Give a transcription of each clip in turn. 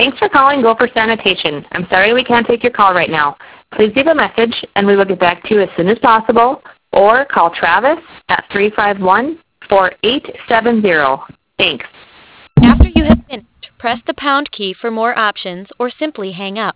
Thanks for calling Gopher Sanitation. I'm sorry we can't take your call right now. Please leave a message and we will get back to you as soon as possible, or call Travis at 351-4870. Thanks. After you have finished, press the pound key for more options or simply hang up.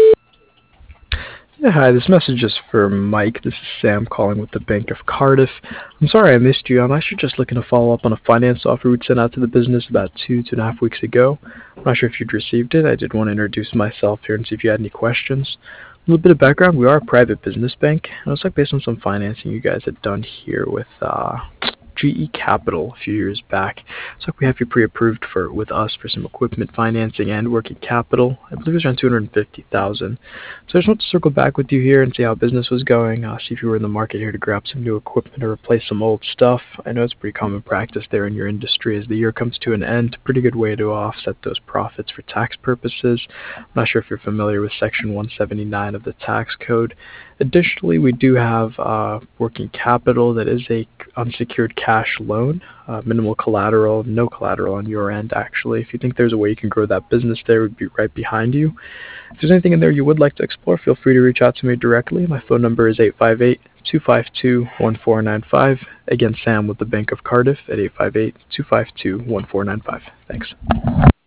Yeah, hi, this message is for Mike. This is Sam calling with the Bank of Cardiff. I'm sorry I missed you. I'm actually just looking to follow up on a finance offer we'd sent out to the business about 2.5 weeks ago. I'm not sure if you'd received it. I did want to introduce myself here and see if you had any questions. A little bit of background, we are a private business bank. And it's like based on some financing you guys had done here with GE Capital a few years back. So we have you pre-approved with us for some equipment financing and working capital. I believe it was around $250,000. So I just want to circle back with you here and see how business was going. See if you were in the market here to grab some new equipment or replace some old stuff. I know it's pretty common practice there in your industry as the year comes to an end. Pretty good way to offset those profits for tax purposes. I'm not sure if you're familiar with Section 179 of the tax code. Additionally, we do have working capital that is a unsecured cash loan, minimal collateral, no collateral on your end actually. If you think there's a way you can grow that business there, we'd be right behind you. If there's anything in there you would like to explore, feel free to reach out to me directly. My phone number is 858-252-1495. Again, Sam with the Bank of Cardiff at 858-252-1495. Thanks.